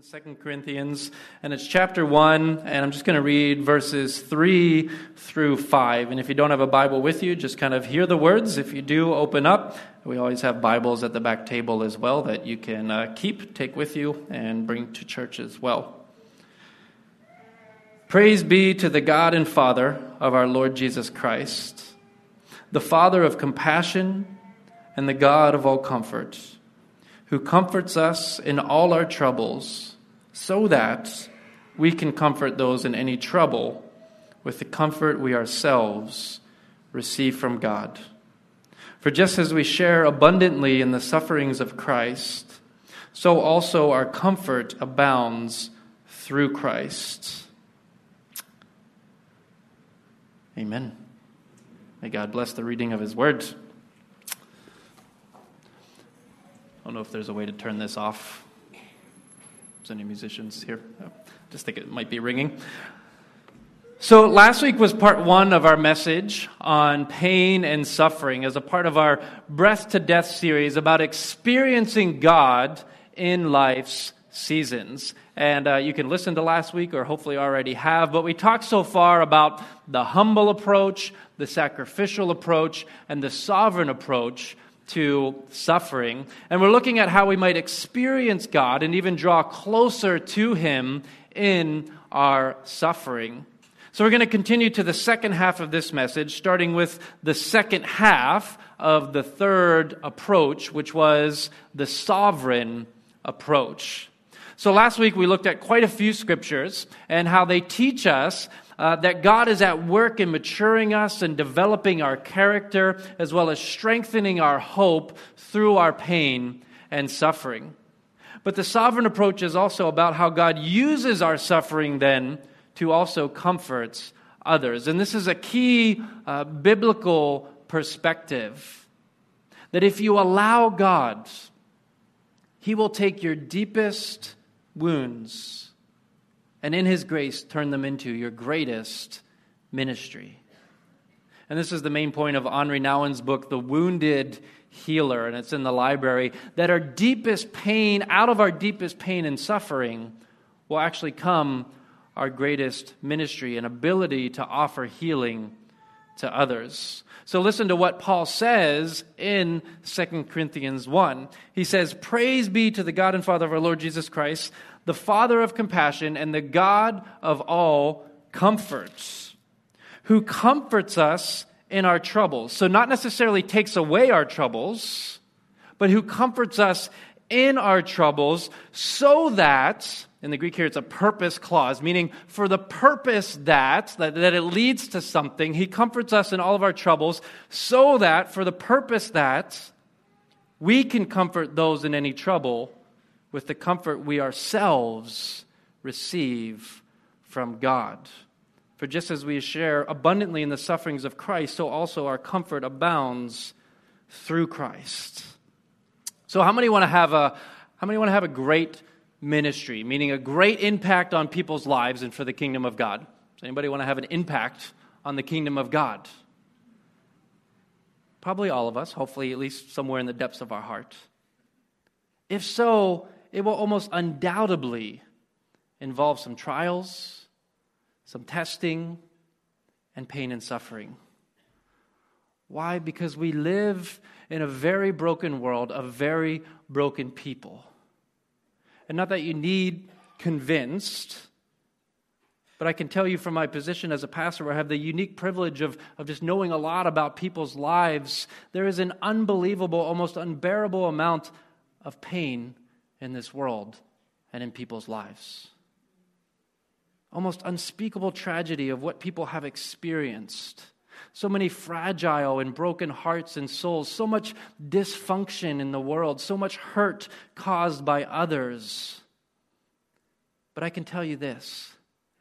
2 Corinthians, and it's chapter 1, and I'm just going to read verses 3 through 5. And if you don't have a Bible with you, just kind of hear the words. If you do, open up. We always have Bibles at the back table as well that you can take with you, and bring to church as well. Praise be to the God and Father of our Lord Jesus Christ, the Father of compassion and the God of all comfort, who comforts us in all our troubles, so that we can comfort those in any trouble with the comfort we ourselves receive from God. For just as we share abundantly in the sufferings of Christ, so also our comfort abounds through Christ. Amen. May God bless the reading of His Word. I don't know if there's a way to turn this off. Is any musicians here? I just think it might be ringing. So last week was part 1 of our message on pain and suffering as a part of our Breath to Death series about experiencing God in life's seasons. And you can listen to last week, or hopefully already have, but we talked so far about the humble approach, the sacrificial approach, and the sovereign approach to suffering. And we're looking at how we might experience God and even draw closer to Him in our suffering. So we're going to continue to the second half of this message, starting with the second half of the third approach, which was the sovereign approach. So last week we looked at quite a few scriptures and how they teach us that God is at work in maturing us and developing our character, as well as strengthening our hope through our pain and suffering. But the sovereign approach is also about how God uses our suffering then to also comfort others. And this is a key biblical perspective, that if you allow God, He will take your deepest wounds and in His grace turn them into your greatest ministry. And this is the main point of Henri Nouwen's book, The Wounded Healer, and it's in the library, that our deepest pain, out of our deepest pain and suffering, will actually come our greatest ministry and ability to offer healing to others. So listen to what Paul says in 2 Corinthians 1. He says, "Praise be to the God and Father of our Lord Jesus Christ, the Father of compassion and the God of all comforts, who comforts us in our troubles." So not necessarily takes away our troubles, but who comforts us in our troubles, so that, in the Greek here it's a purpose clause, meaning for the purpose that it leads to something. He comforts us in all of our troubles, so that, for the purpose that, we can comfort those in any trouble with the comfort we ourselves receive from God. For just as we share abundantly in the sufferings of Christ, so also our comfort abounds through Christ. So how many want to have a great ministry, meaning a great impact on people's lives and for the kingdom of God? Does anybody want to have an impact on the kingdom of God? Probably all of us, hopefully at least somewhere in the depths of our heart. If so, it will almost undoubtedly involve some trials, some testing, and pain and suffering. Why? Because we live in a very broken world of very broken people. And not that you need convinced, but I can tell you from my position as a pastor, where I have the unique privilege of just knowing a lot about people's lives, there is an unbelievable, almost unbearable amount of pain in this world and in people's lives. Almost unspeakable tragedy of what people have experienced. So many fragile and broken hearts and souls, so much dysfunction in the world, so much hurt caused by others. But I can tell you this,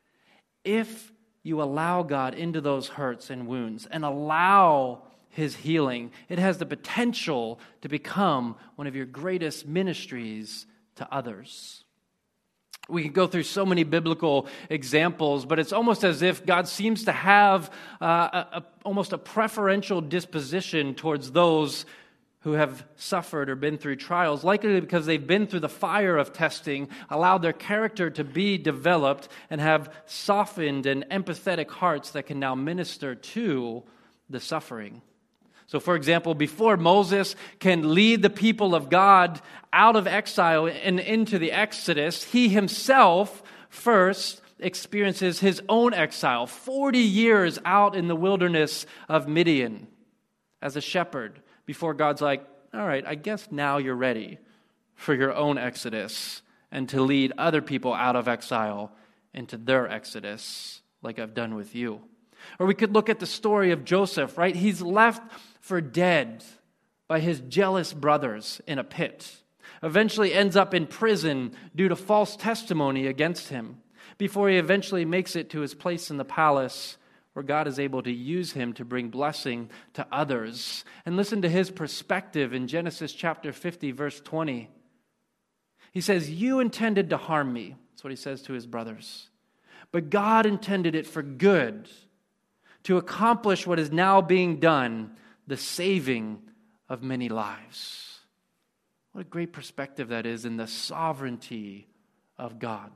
if you allow God into those hurts and wounds and allow His healing, it has the potential to become one of your greatest ministries to others. We can go through so many biblical examples, but it's almost as if God seems to have almost a preferential disposition towards those who have suffered or been through trials, likely because they've been through the fire of testing, allowed their character to be developed, and have softened and empathetic hearts that can now minister to the suffering. So, for example, before Moses can lead the people of God out of exile and into the Exodus, he himself first experiences his own exile, 40 years out in the wilderness of Midian as a shepherd, before God's like, all right, I guess now you're ready for your own exodus and to lead other people out of exile into their exodus like I've done with you. Or we could look at the story of Joseph, right? He's left for dead by his jealous brothers in a pit. Eventually ends up in prison due to false testimony against him, before he eventually makes it to his place in the palace where God is able to use him to bring blessing to others. And listen to his perspective in Genesis chapter 50, verse 20. He says, "You intended to harm me." That's what he says to his brothers. "But God intended it for good, to accomplish what is now being done, the saving of many lives." What a great perspective that is in the sovereignty of God.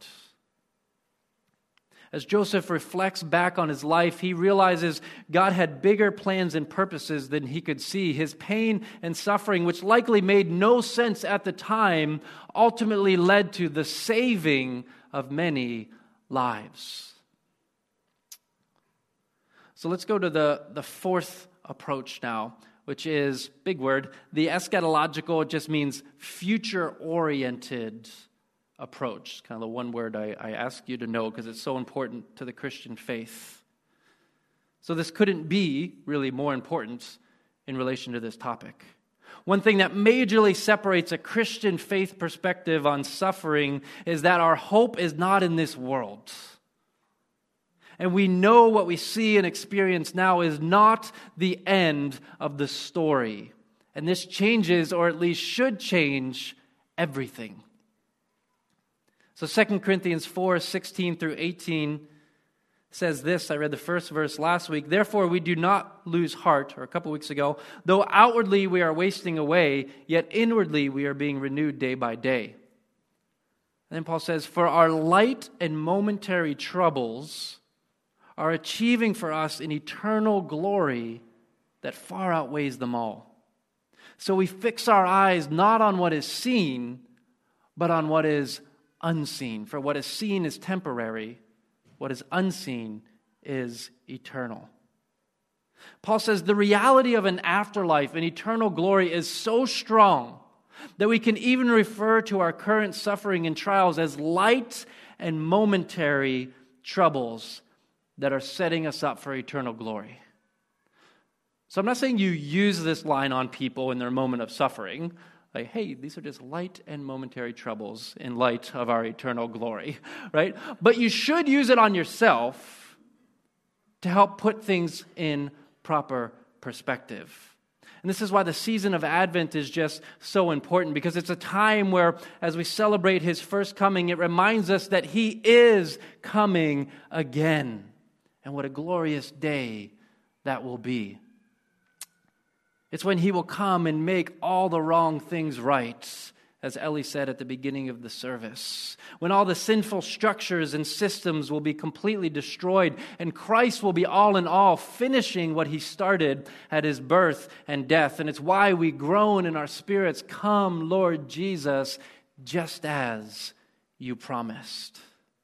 As Joseph reflects back on his life, he realizes God had bigger plans and purposes than he could see. His pain and suffering, which likely made no sense at the time, ultimately led to the saving of many lives. So let's go to the fourth approach now, which is, big word, the eschatological. It just means future-oriented approach. It's kind of the one word I ask you to know because it's so important to the Christian faith. So this couldn't be really more important in relation to this topic. One thing that majorly separates a Christian faith perspective on suffering is that our hope is not in this world. And we know what we see and experience now is not the end of the story. And this changes, or at least should change, everything. So 2 Corinthians 4, 16 through 18 says this. I read the first verse last week. "Therefore we do not lose heart," or a couple weeks ago, "though outwardly we are wasting away, yet inwardly we are being renewed day by day." And then Paul says, "For our light and momentary troubles are achieving for us an eternal glory that far outweighs them all. So we fix our eyes not on what is seen, but on what is unseen. For what is seen is temporary, what is unseen is eternal." Paul says the reality of an afterlife, an eternal glory, is so strong that we can even refer to our current suffering and trials as light and momentary troubles that are setting us up for eternal glory. So I'm not saying you use this line on people in their moment of suffering. Like, hey, these are just light and momentary troubles in light of our eternal glory, right? But you should use it on yourself to help put things in proper perspective. And this is why the season of Advent is just so important, because it's a time where, as we celebrate His first coming, it reminds us that He is coming again. And what a glorious day that will be. It's when He will come and make all the wrong things right, as Ellie said at the beginning of the service. When all the sinful structures and systems will be completely destroyed, and Christ will be all in all, finishing what He started at His birth and death. And it's why we groan in our spirits, "Come, Lord Jesus, just as you promised."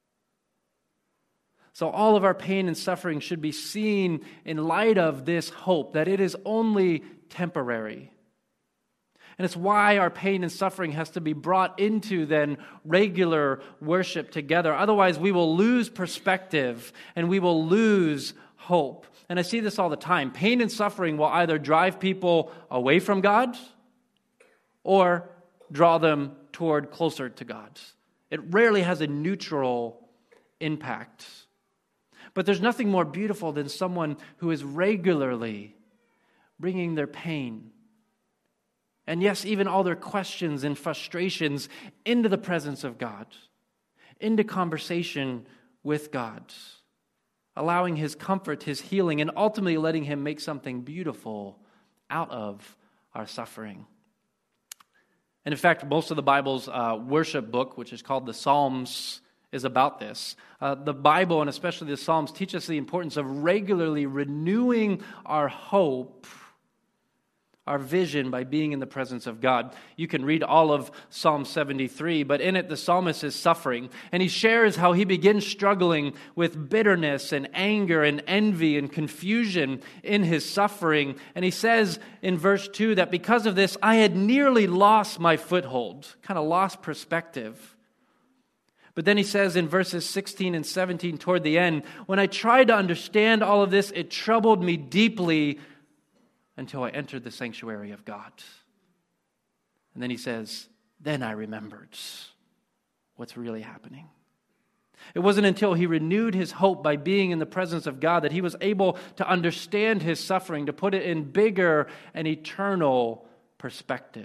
So all of our pain and suffering should be seen in light of this hope that it is only temporary. And it's why our pain and suffering has to be brought into then regular worship together. Otherwise, we will lose perspective and we will lose hope. And I see this all the time. Pain and suffering will either drive people away from God or draw them toward closer to God. It rarely has a neutral impact. But there's nothing more beautiful than someone who is regularly bringing their pain, and yes, even all their questions and frustrations, into the presence of God, into conversation with God, allowing His comfort, His healing, and ultimately letting Him make something beautiful out of our suffering. And in fact, most of the Bible's worship book, which is called the Psalms, is about this. The Bible, and especially the Psalms, teach us the importance of regularly renewing our hope, our vision, by being in the presence of God. You can read all of Psalm 73, but in it the psalmist is suffering, and he shares how he begins struggling with bitterness and anger and envy and confusion in his suffering. And he says in verse 2 that because of this, I had nearly lost my foothold, kind of lost perspective. But then he says in verses 16 and 17 toward the end, when I tried to understand all of this, it troubled me deeply until I entered the sanctuary of God. And then he says, then I remembered what's really happening. It wasn't until he renewed his hope by being in the presence of God that he was able to understand his suffering, to put it in bigger and eternal perspective.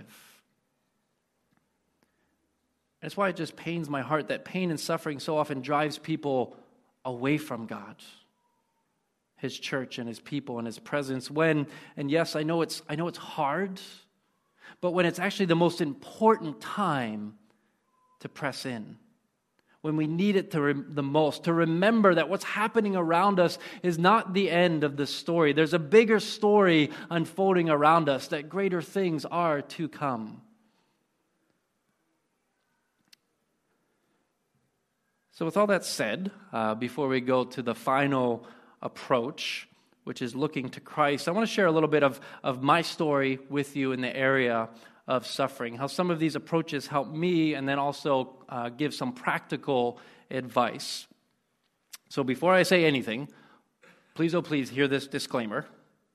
That's why it just pains my heart that pain and suffering so often drives people away from God, His church and His people and His presence. When, and yes, I know it's hard, but when it's actually the most important time to press in, when we need it the most, to remember that what's happening around us is not the end of the story. There's a bigger story unfolding around us, that greater things are to come. So with all that said, before we go to the final approach, which is looking to Christ, I want to share a little bit of my story with you in the area of suffering, how some of these approaches help me, and then also give some practical advice. So before I say anything, please, oh please, hear this disclaimer.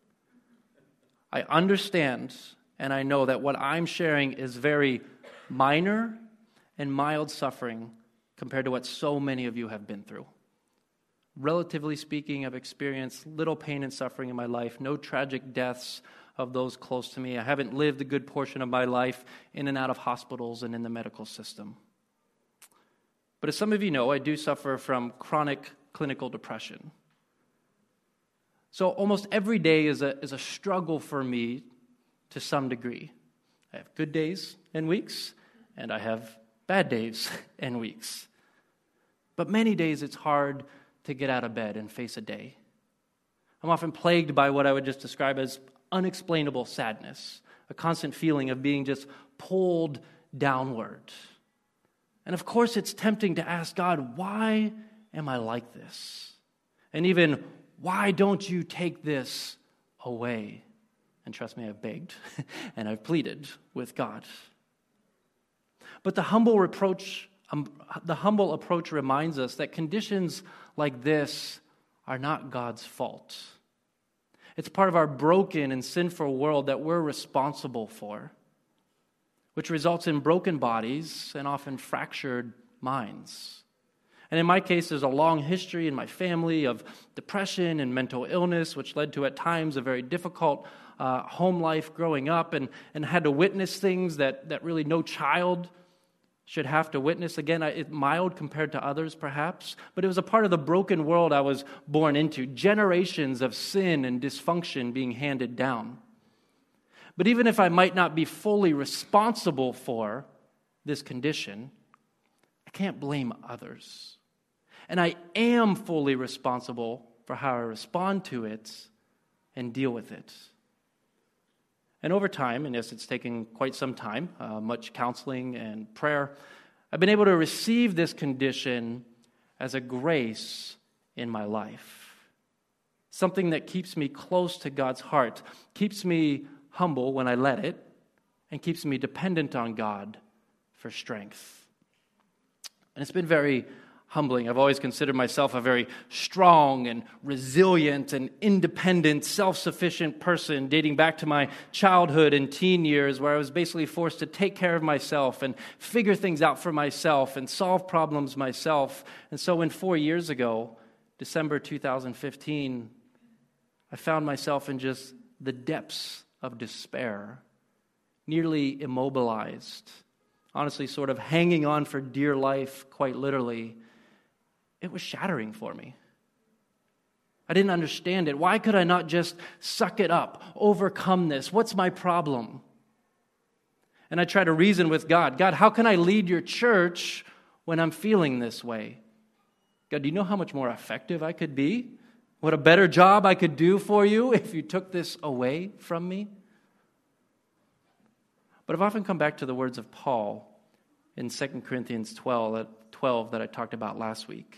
I understand and I know that what I'm sharing is very minor and mild suffering compared to what so many of you have been through. Relatively speaking, I've experienced little pain and suffering in my life, no tragic deaths of those close to me. I haven't lived a good portion of my life in and out of hospitals and in the medical system. But as some of you know, I do suffer from chronic clinical depression. So almost every day is a struggle for me to some degree. I have good days and weeks, and I have bad days and weeks. But many days it's hard to get out of bed and face a day. I'm often plagued by what I would just describe as unexplainable sadness, a constant feeling of being just pulled downward. And of course it's tempting to ask God, why am I like this? And even, why don't you take this away? And trust me, I've begged and I've pleaded with God. But the humble approach reminds us that conditions like this are not God's fault. It's part of our broken and sinful world that we're responsible for, which results in broken bodies and often fractured minds. And in my case, there's a long history in my family of depression and mental illness, which led to at times a very difficult home life growing up, and had to witness things that really no child should have to witness. Again, it's mild compared to others, perhaps, but it was a part of the broken world I was born into, generations of sin and dysfunction being handed down. But even if I might not be fully responsible for this condition, I can't blame others. And I am fully responsible for how I respond to it and deal with it. And over time, and yes, it's taken quite some time, much counseling and prayer, I've been able to receive this condition as a grace in my life. Something that keeps me close to God's heart, keeps me humble when I let it, and keeps me dependent on God for strength. And it's been very humbling. I've always considered myself a very strong and resilient and independent, self-sufficient person, dating back to my childhood and teen years, where I was basically forced to take care of myself and figure things out for myself and solve problems myself. And so when 4 years ago, December 2015, I found myself in just the depths of despair, nearly immobilized, honestly sort of hanging on for dear life, quite literally. It was shattering for me. I didn't understand it. Why could I not just suck it up, overcome this? What's my problem? And I try to reason with God. God, how can I lead your church when I'm feeling this way? God, do you know how much more effective I could be? What a better job I could do for you if you took this away from me? But I've often come back to the words of Paul in 2 Corinthians 12 that I talked about last week.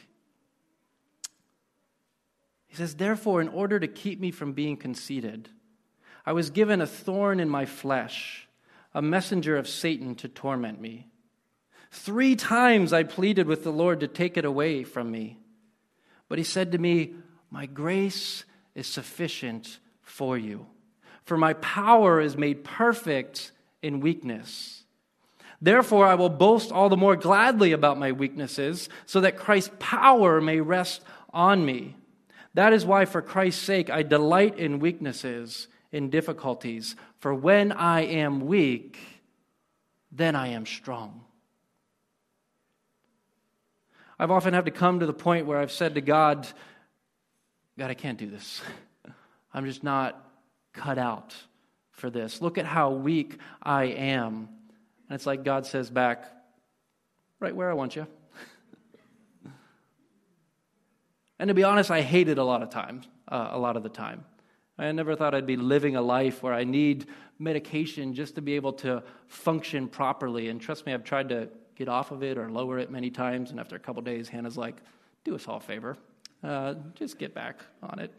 He says, therefore, in order to keep me from being conceited, I was given a thorn in my flesh, a messenger of Satan to torment me. 3 times I pleaded with the Lord to take it away from me. But he said to me, my grace is sufficient for you, for my power is made perfect in weakness. Therefore, I will boast all the more gladly about my weaknesses, so that Christ's power may rest on me. That is why, for Christ's sake, I delight in weaknesses, in difficulties. For when I am weak, then I am strong. I've often had to come to the point where I've said to God, God, I can't do this. I'm just not cut out for this. Look at how weak I am. And it's like God says back, right where I want you. And to be honest, I hate it a lot of the time. I never thought I'd be living a life where I need medication just to be able to function properly. And trust me, I've tried to get off of it or lower it many times. And after a couple days, Hannah's like, do us all a favor. Just get back on it.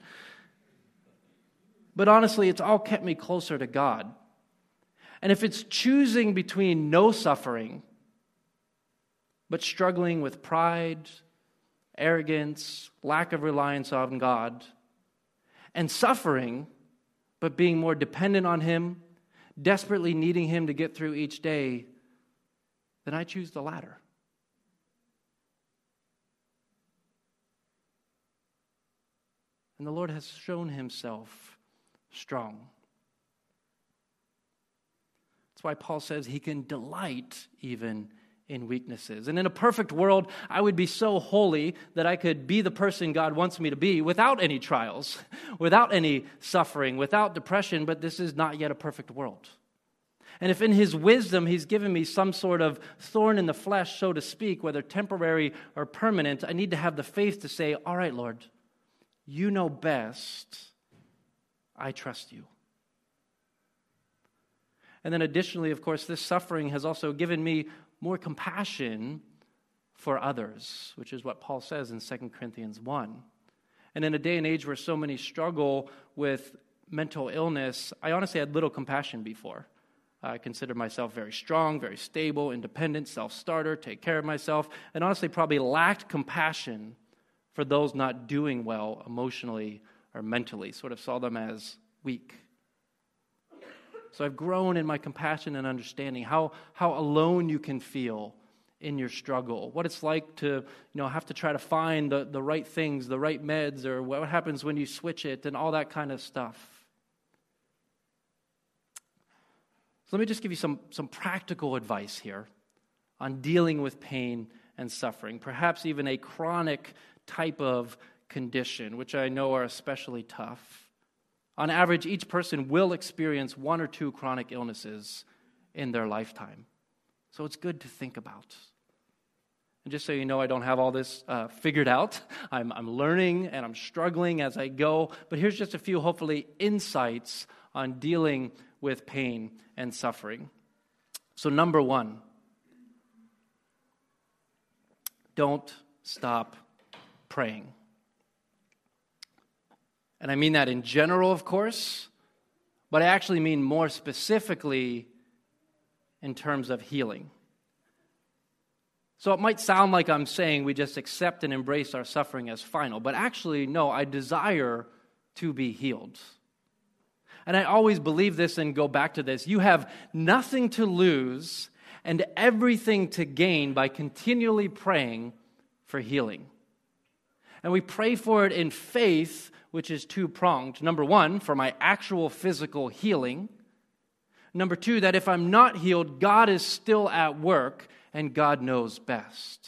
But honestly, it's all kept me closer to God. And if it's choosing between no suffering, but struggling with pride, arrogance, lack of reliance on God, and suffering, but being more dependent on Him, desperately needing Him to get through each day, then I choose the latter. And the Lord has shown Himself strong. That's why Paul says He can delight even in weaknesses. And in a perfect world, I would be so holy that I could be the person God wants me to be without any trials, without any suffering, without depression, but this is not yet a perfect world. And if in His wisdom He's given me some sort of thorn in the flesh, so to speak, whether temporary or permanent, I need to have the faith to say, all right, Lord, you know best. I trust you. And then additionally, of course, this suffering has also given me more compassion for others, which is what Paul says in 2 Corinthians 1. And in a day and age where so many struggle with mental illness, I honestly had little compassion before. I considered myself very strong, very stable, independent, self-starter, take care of myself, and honestly probably lacked compassion for those not doing well emotionally or mentally, sort of saw them as weak. So I've grown in my compassion and understanding how alone you can feel in your struggle, what it's like to have to try to find the right things, the right meds, or what happens when you switch it, and all that kind of stuff. So let me just give you some practical advice here on dealing with pain and suffering, perhaps even a chronic type of condition, which I know are especially tough. On average, each person will experience 1 or 2 chronic illnesses in their lifetime. So it's good to think about. And just so you know, I don't have all this figured out. I'm learning and I'm struggling as I go. But here's just a few, hopefully, insights on dealing with pain and suffering. So number 1, don't stop praying. And I mean that in general, of course, but I actually mean more specifically in terms of healing. So it might sound like I'm saying we just accept and embrace our suffering as final, but actually, no, I desire to be healed. And I always believe this and go back to this. You have nothing to lose and everything to gain by continually praying for healing. And we pray for it in faith, which is 2-pronged. Number 1, for my actual physical healing. Number 2, that if I'm not healed, God is still at work and God knows best.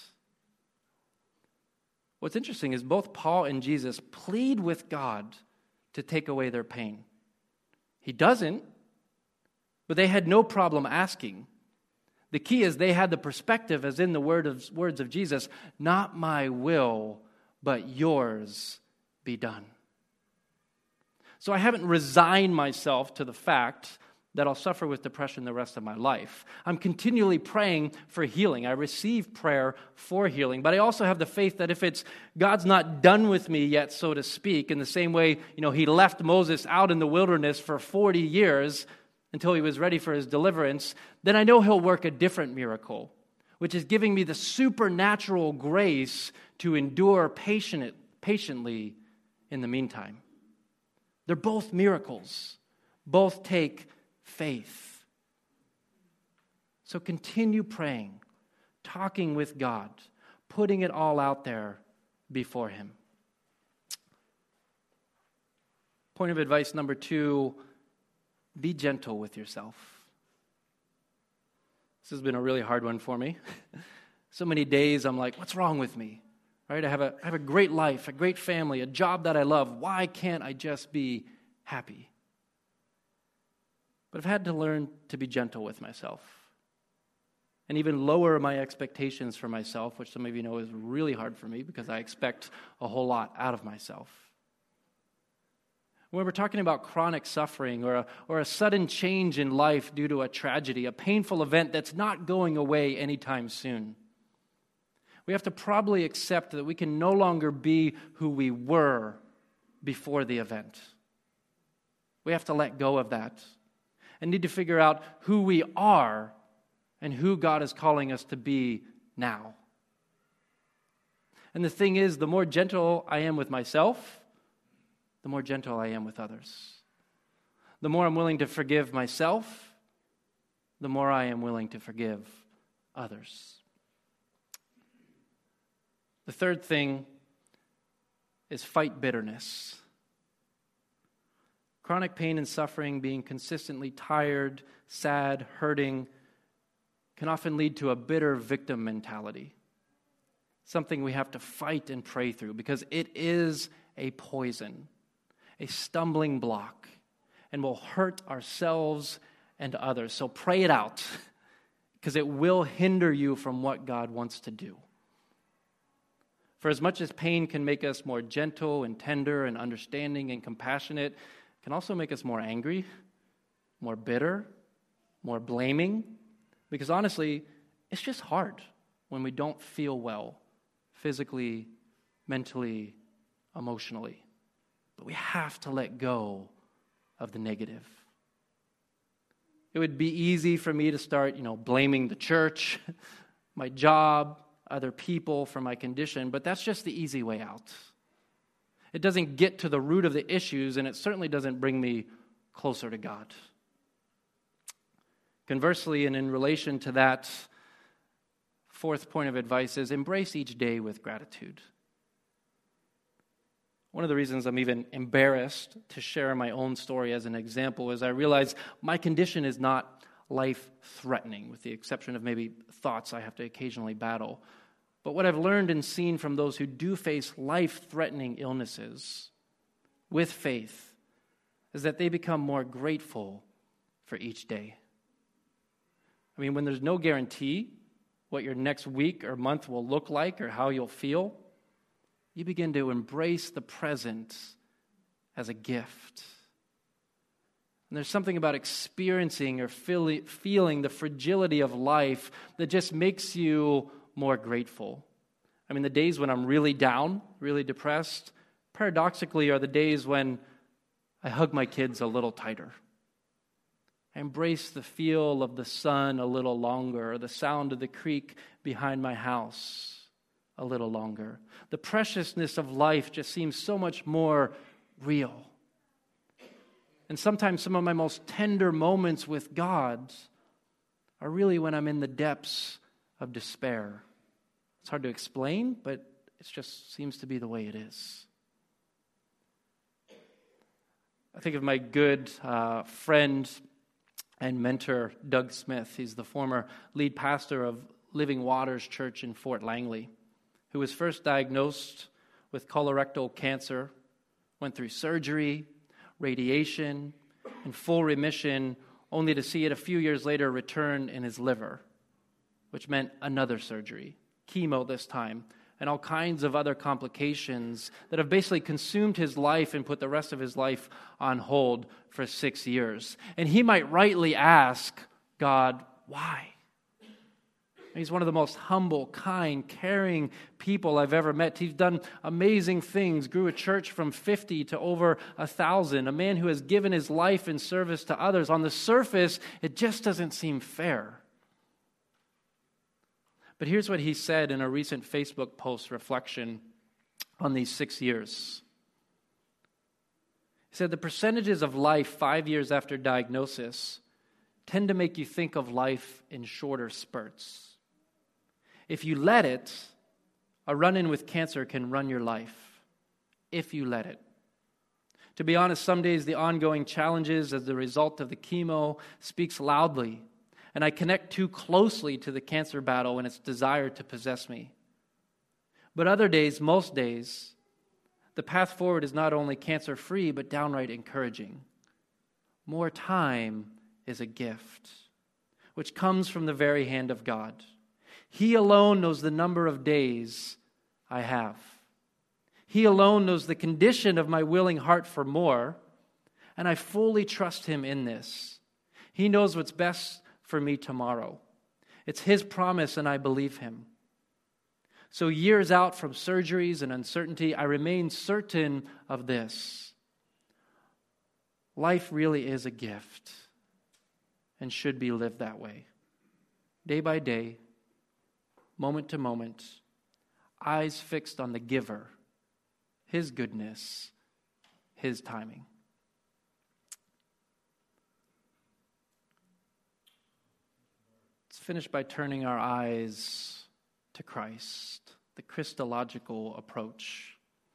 What's interesting is both Paul and Jesus plead with God to take away their pain. He doesn't, but they had no problem asking The key is they had the perspective, as in the words of Jesus, not my will, but yours be done. So I haven't resigned myself to the fact that I'll suffer with depression the rest of my life. I'm continually praying for healing. I receive prayer for healing, but I also have the faith that if it's God's not done with me yet, so to speak, in the same way, he left Moses out in the wilderness for 40 years until he was ready for his deliverance, then I know he'll work a different miracle, which is giving me the supernatural grace to endure patiently in the meantime. They're both miracles. Both take faith. So continue praying, talking with God, putting it all out there before Him. Point of advice number 2, be gentle with yourself. This has been a really hard one for me. So many days I'm like, what's wrong with me? Right? I have a great life, a great family, a job that I love. Why can't I just be happy? But I've had to learn to be gentle with myself and even lower my expectations for myself, which some of you know is really hard for me because I expect a whole lot out of myself. When we're talking about chronic suffering or a sudden change in life due to a tragedy, a painful event that's not going away anytime soon, we have to probably accept that we can no longer be who we were before the event. We have to let go of that and need to figure out who we are and who God is calling us to be now. And the thing is, the more gentle I am with myself, the more gentle I am with others. The more I'm willing to forgive myself, the more I am willing to forgive others. The third thing is fight bitterness. Chronic pain and suffering, being consistently tired, sad, hurting, can often lead to a bitter victim mentality. Something we have to fight and pray through because it is a poison, a stumbling block, and will hurt ourselves and others. So pray it out because it will hinder you from what God wants to do. For as much as pain can make us more gentle and tender and understanding and compassionate, it can also make us more angry, more bitter, more blaming. Because honestly, it's just hard when we don't feel well, physically, mentally, emotionally. But we have to let go of the negative. It would be easy for me to start, blaming the church, my job, other people for my condition, but that's just the easy way out. It doesn't get to the root of the issues, and it certainly doesn't bring me closer to God. Conversely, and in relation to that, fourth point of advice is embrace each day with gratitude. One of the reasons I'm even embarrassed to share my own story as an example is I realize my condition is not life-threatening, with the exception of maybe thoughts I have to occasionally battle. But what I've learned and seen from those who do face life-threatening illnesses with faith is that they become more grateful for each day. I mean, when there's no guarantee what your next week or month will look like or how you'll feel, you begin to embrace the present as a gift. And there's something about experiencing or feeling the fragility of life that just makes you more grateful. I mean, the days when I'm really down, really depressed, paradoxically are the days when I hug my kids a little tighter. I embrace the feel of the sun a little longer, or the sound of the creek behind my house a little longer. The preciousness of life just seems so much more real. And sometimes some of my most tender moments with God are really when I'm in the depths of despair. It's hard to explain, but it just seems to be the way it is. I think of my good friend and mentor, Doug Smith. He's the former lead pastor of Living Waters Church in Fort Langley, who was first diagnosed with colorectal cancer, went through surgery, radiation, and full remission, only to see it a few years later return in his liver, which meant another surgery, chemo this time, and all kinds of other complications that have basically consumed his life and put the rest of his life on hold for 6 years. And he might rightly ask God, why? He's one of the most humble, kind, caring people I've ever met. He's done amazing things, grew a church from 50 to over 1,000, a man who has given his life in service to others. On the surface, it just doesn't seem fair. But here's what he said in a recent Facebook post reflection on these 6 years. He said, the percentages of life 5 years after diagnosis tend to make you think of life in shorter spurts. If you let it, a run-in with cancer can run your life. If you let it. To be honest, some days the ongoing challenges as the result of the chemo speaks loudly, and I connect too closely to the cancer battle and its desire to possess me. But other days, most days, the path forward is not only cancer-free, but downright encouraging. More time is a gift, which comes from the very hand of God. He alone knows the number of days I have. He alone knows the condition of my willing heart for more, and I fully trust Him in this. He knows what's best for me tomorrow. It's His promise, and I believe Him. So years out from surgeries and uncertainty, I remain certain of this. Life really is a gift and should be lived that way. Day by day, moment to moment, eyes fixed on the giver, His goodness, His timing. Let's finish by turning our eyes to Christ, the Christological approach.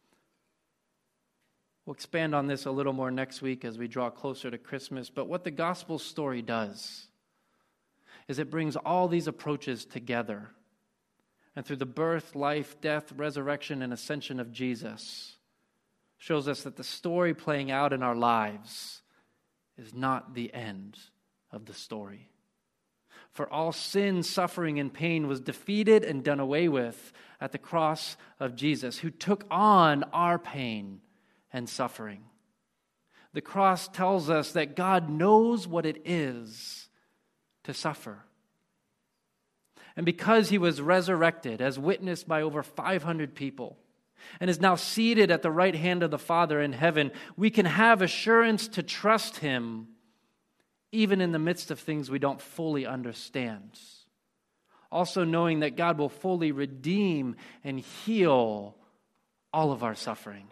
We'll expand on this a little more next week as we draw closer to Christmas, but what the gospel story does is it brings all these approaches together. And through the birth, life, death, resurrection, and ascension of Jesus, shows us that the story playing out in our lives is not the end of the story. For all sin, suffering, and pain was defeated and done away with at the cross of Jesus, who took on our pain and suffering. The cross tells us that God knows what it is to suffer. And because He was resurrected, as witnessed by over 500 people, and is now seated at the right hand of the Father in heaven, we can have assurance to trust Him even in the midst of things we don't fully understand. Also knowing that God will fully redeem and heal all of our suffering.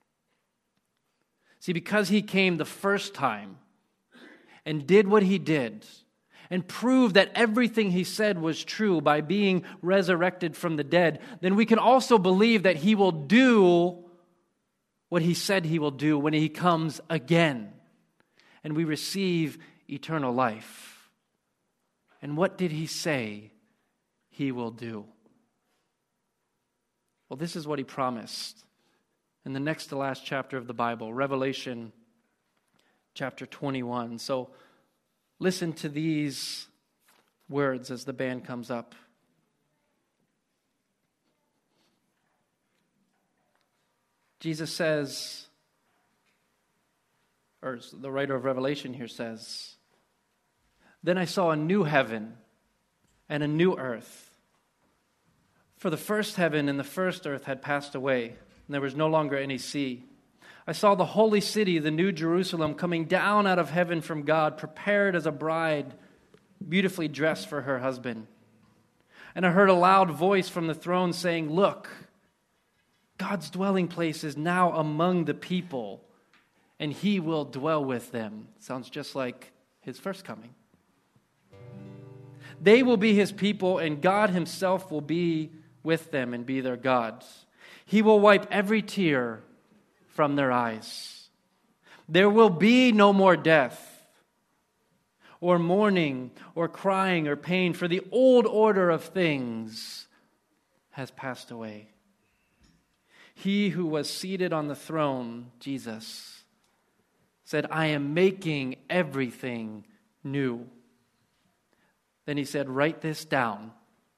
See, because He came the first time and did what He did, and prove that everything He said was true by being resurrected from the dead, then we can also believe that He will do what He said He will do when He comes again, and we receive eternal life. And what did He say He will do? Well, this is what He promised in the next to last chapter of the Bible, Revelation chapter 21. So listen to these words as the band comes up. Jesus says, or the writer of Revelation here says, "Then I saw a new heaven and a new earth. For the first heaven and the first earth had passed away, and there was no longer any sea. I saw the holy city, the new Jerusalem, coming down out of heaven from God, prepared as a bride, beautifully dressed for her husband. And I heard a loud voice from the throne saying, 'Look, God's dwelling place is now among the people, and He will dwell with them.'" Sounds just like His first coming. "They will be His people, and God Himself will be with them and be their God. He will wipe every tear from their eyes. There will be no more death, or mourning, or crying, or pain, for the old order of things has passed away." He who was seated on the throne, Jesus, said, "I am making everything new." Then He said, "Write this down,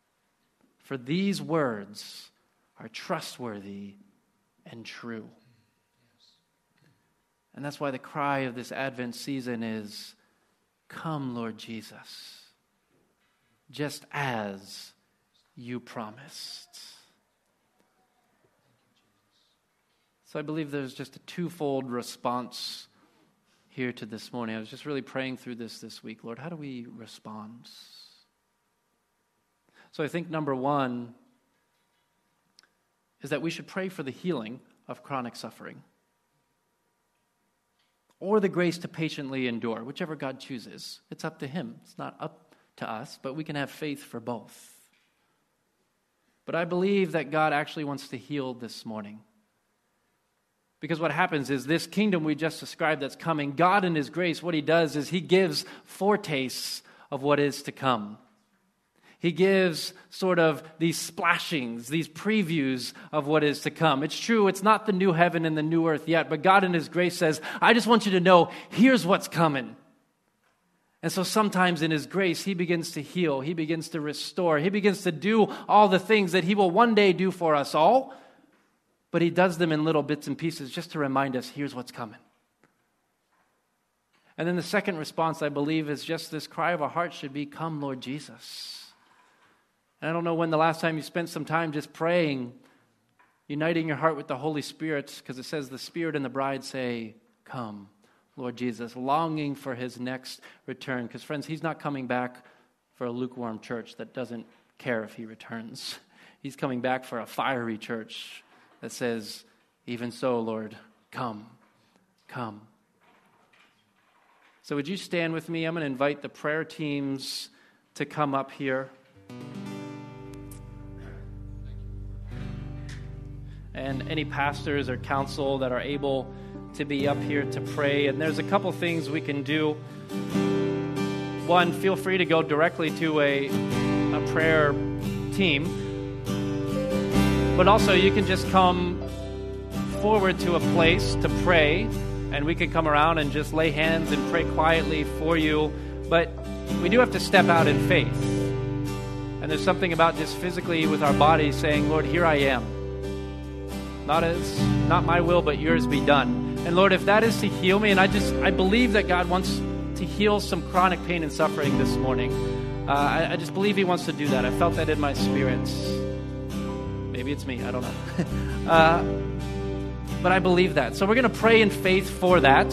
For these words are trustworthy and true. And that's why the cry of this Advent season is, come, Lord Jesus, just as you promised. So I believe there's just a twofold response here to this morning. I was just really praying through this week. Lord, how do we respond? So I think number one is that we should pray for the healing of chronic suffering, or the grace to patiently endure, whichever God chooses. It's up to him. It's not up to us, but we can have faith for both. But I believe that God actually wants to heal this morning. Because what happens is this kingdom we just described that's coming, God in his grace, what he does is he gives foretastes of what is to come. He gives sort of these splashings, these previews of what is to come. It's true, it's not the new heaven and the new earth yet, but God in his grace says, I just want you to know, here's what's coming. And so sometimes in his grace, he begins to heal, he begins to restore, he begins to do all the things that he will one day do for us all, but he does them in little bits and pieces just to remind us, here's what's coming. And then the second response, I believe, is just this cry of our heart should be, come, Lord Jesus. And I don't know when the last time you spent some time just praying, uniting your heart with the Holy Spirit, because it says the Spirit and the bride say, come, Lord Jesus, longing for his next return. Because friends, he's not coming back for a lukewarm church that doesn't care if he returns. He's coming back for a fiery church that says, even so, Lord, come, come. So would you stand with me? I'm going to invite the prayer teams to come up here. And any pastors or counsel that are able to be up here to pray. And there's a couple things we can do. One, feel free to go directly to a prayer team. But also you can just come forward to a place to pray. And we can come around and just lay hands and pray quietly for you. But we do have to step out in faith. And there's something about just physically with our bodies saying, Lord, here I am. Not my will, but yours be done. And Lord, if that is to heal me, and I believe that God wants to heal some chronic pain and suffering this morning. I just believe he wants to do that. I felt that in my spirit. Maybe it's me, I don't know. But I believe that. So we're going to pray in faith for that.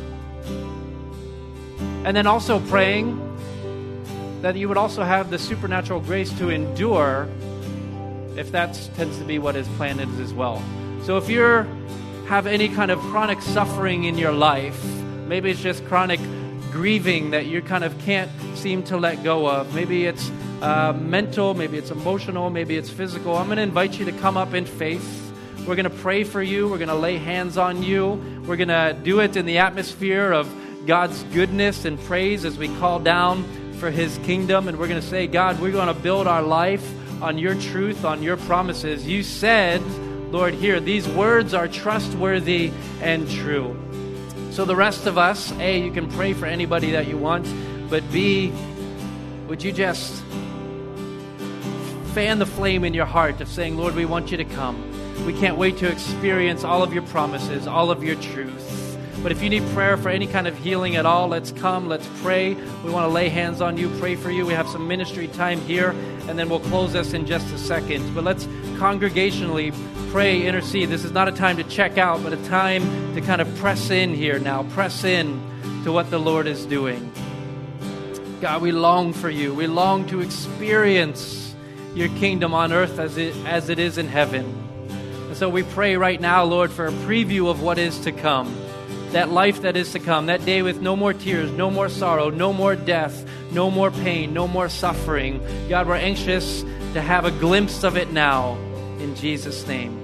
And then also praying that you would also have the supernatural grace to endure if that tends to be what his plan is as well. So if you have any kind of chronic suffering in your life, maybe it's just chronic grieving that you kind of can't seem to let go of. Maybe it's mental, maybe it's emotional, maybe it's physical. I'm going to invite you to come up in faith. We're going to pray for you. We're going to lay hands on you. We're going to do it in the atmosphere of God's goodness and praise as we call down for his kingdom. And we're going to say, God, we're going to build our life on your truth, on your promises. You said, Lord, here, these words are trustworthy and true. So the rest of us, A, you can pray for anybody that you want, but B, would you just fan the flame in your heart of saying, Lord, we want you to come. We can't wait to experience all of your promises, all of your truth. But if you need prayer for any kind of healing at all, let's come, let's pray. We want to lay hands on you, pray for you. We have some ministry time here, and then we'll close this in just a second. But let's congregationally pray, intercede. This is not a time to check out, but a time to kind of press in here now. Press in to what the Lord is doing. God, we long for you. We long to experience your kingdom on earth as it is in heaven. And so we pray right now, Lord, for a preview of what is to come. That life that is to come, that day with no more tears, no more sorrow, no more death, no more pain, no more suffering. God, we're anxious to have a glimpse of it now. In Jesus' name.